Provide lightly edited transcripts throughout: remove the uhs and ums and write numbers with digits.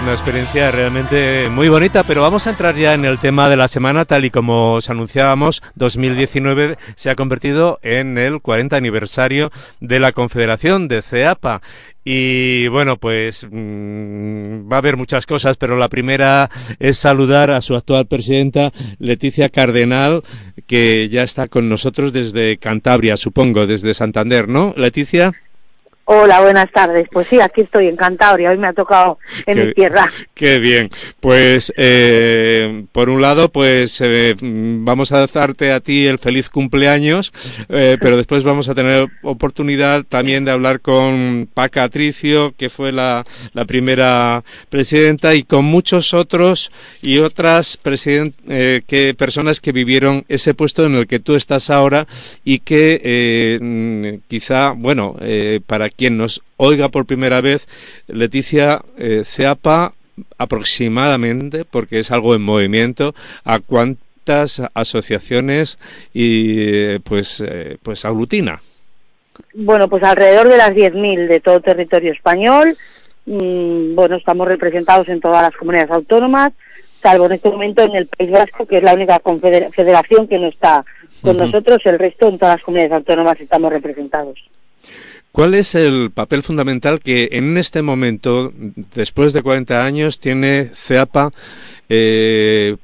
Una experiencia realmente muy bonita, pero vamos a entrar ya en el tema de la semana. Tal y como os anunciábamos, 2019 se ha convertido en el 40 aniversario de la Confederación de CEAPA. Y bueno, pues va a haber muchas cosas, pero la primera es saludar a su actual presidenta, Leticia Cardenal, que ya está con nosotros desde Cantabria, supongo, desde Santander, ¿no, Leticia? Hola, buenas tardes. Pues sí, aquí estoy en Cantabria, hoy me ha tocado en mi tierra. Qué bien. Pues por un lado, pues vamos a darte a ti el feliz cumpleaños, pero después vamos a tener oportunidad también de hablar con Paca Atricio, que fue la primera presidenta, y con muchos otros y otras personas que vivieron ese puesto en el que tú estás ahora y que quizá, bueno, para quien nos oiga por primera vez, Leticia, CEAPA aproximadamente, porque es algo en movimiento, ¿a cuántas asociaciones y pues aglutina? Bueno, pues alrededor de las 10.000 de todo territorio español. Bueno, estamos representados en todas las comunidades autónomas, salvo en este momento en el País Vasco, que es la única federación que no está con nosotros. El resto, en todas las comunidades autónomas, estamos representados. ¿Cuál es el papel fundamental que en este momento, después de 40 años, tiene CEAPA en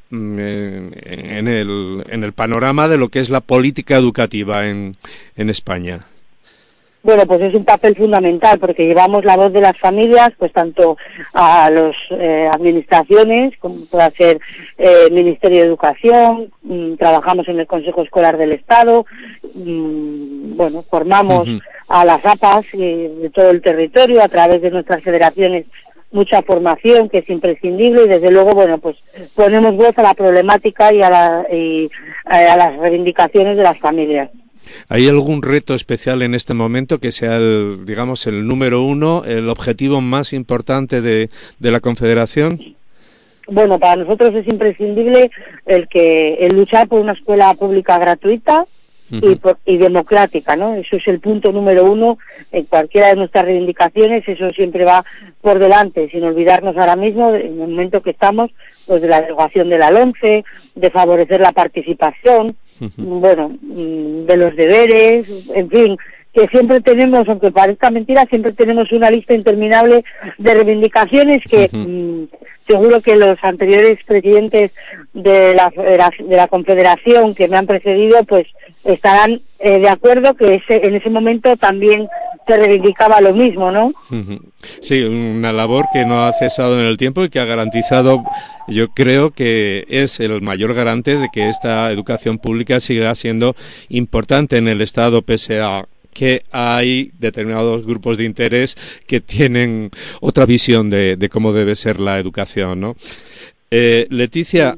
el panorama de lo que es la política educativa en España? Bueno, pues es un papel fundamental porque llevamos la voz de las familias, pues tanto a las administraciones, como pueda ser Ministerio de Educación, trabajamos en el Consejo Escolar del Estado, bueno, formamos a las APAs de todo el territorio a través de nuestras federaciones, mucha formación que es imprescindible, y desde luego, bueno, pues ponemos voz a la problemática y a las reivindicaciones de las familias. ¿Hay algún reto especial en este momento que sea el número uno, el objetivo más importante de la Confederación? Bueno, para nosotros es imprescindible el luchar por una escuela pública gratuita y democrática, ¿no? Eso es el punto número uno en cualquiera de nuestras reivindicaciones. Eso siempre va por delante, sin olvidarnos ahora mismo, en el momento que estamos, pues de la derogación de la LOMCE, de favorecer la participación, bueno, de los deberes, en fin, que siempre tenemos, aunque parezca mentira, siempre tenemos una lista interminable de reivindicaciones que seguro que los anteriores presidentes de la Confederación que me han precedido, pues estarán de acuerdo que en ese momento también se reivindicaba lo mismo, ¿no? Sí, una labor que no ha cesado en el tiempo y que ha garantizado, yo creo que es el mayor garante de que esta educación pública siga siendo importante en el Estado, pese a que hay determinados grupos de interés que tienen otra visión de cómo debe ser la educación, ¿no? Leticia,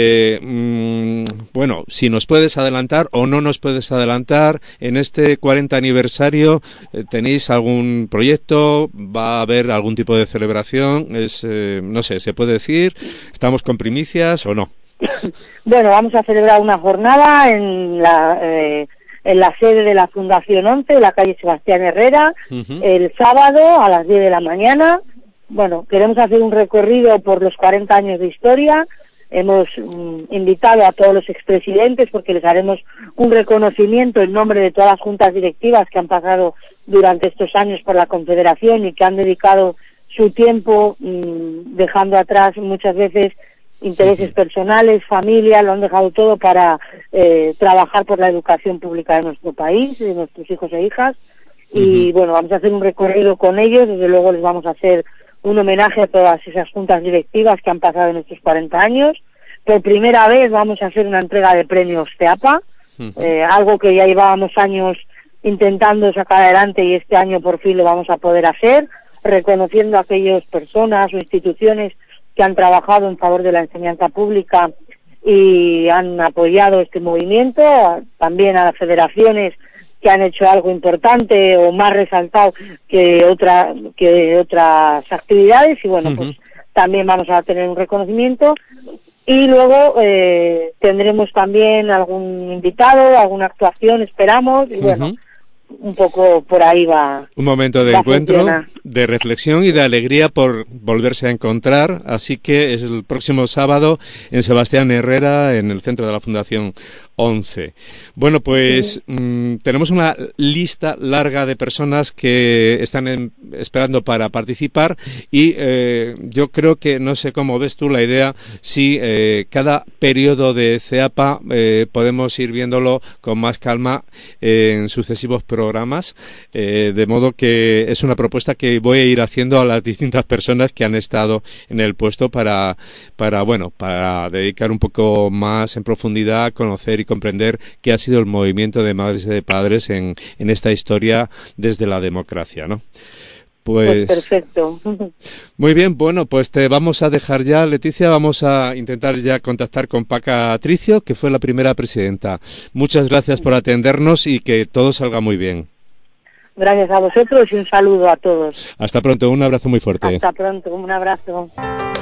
bueno, si nos puedes adelantar o no nos puedes adelantar, en este 40 aniversario, ¿tenéis algún proyecto? ¿Va a haber algún tipo de celebración? No sé, ¿se puede decir? ¿Estamos con primicias o no? Bueno, vamos a celebrar una jornada en la sede de la Fundación 11, en la calle Sebastián Herrera, el sábado a las 10 de la mañana. Bueno, queremos hacer un recorrido por los 40 años de historia. Hemos invitado a todos los expresidentes porque les haremos un reconocimiento en nombre de todas las juntas directivas que han pasado durante estos años por la Confederación y que han dedicado su tiempo dejando atrás muchas veces intereses personales, familia, lo han dejado todo para trabajar por la educación pública de nuestro país, de nuestros hijos e hijas. Y bueno, vamos a hacer un recorrido con ellos, desde luego les vamos a hacer un homenaje a todas esas juntas directivas que han pasado en estos 40 años. Por primera vez vamos a hacer una entrega de premios CEAPA, algo que ya llevábamos años intentando sacar adelante y este año por fin lo vamos a poder hacer, reconociendo a aquellas personas o instituciones que han trabajado en favor de la enseñanza pública y han apoyado este movimiento, también a las federaciones que han hecho algo importante o más resaltado que otras actividades, y bueno, pues también vamos a tener un reconocimiento. Y luego tendremos también algún invitado, alguna actuación, esperamos, y bueno, un poco por ahí va. Un momento de encuentro, de reflexión y de alegría por volverse a encontrar. Así que es el próximo sábado en Sebastián Herrera, en el centro de la Fundación 11. Bueno, pues tenemos una lista larga de personas que están esperando para participar y yo creo que, no sé cómo ves tú la idea, si cada periodo de CEAPA podemos ir viéndolo con más calma en sucesivos programas, de modo que es una propuesta que voy a ir haciendo a las distintas personas que han estado en el puesto para dedicar un poco más en profundidad a conocer y comprender qué ha sido el movimiento de madres y de padres en esta historia desde la democracia, ¿no? Pues perfecto. Muy bien, bueno, pues te vamos a dejar ya, Leticia, vamos a intentar ya contactar con Paca Tricio, que fue la primera presidenta. Muchas gracias por atendernos y que todo salga muy bien. Gracias a vosotros y un saludo a todos. Hasta pronto, un abrazo muy fuerte. Hasta pronto, un abrazo.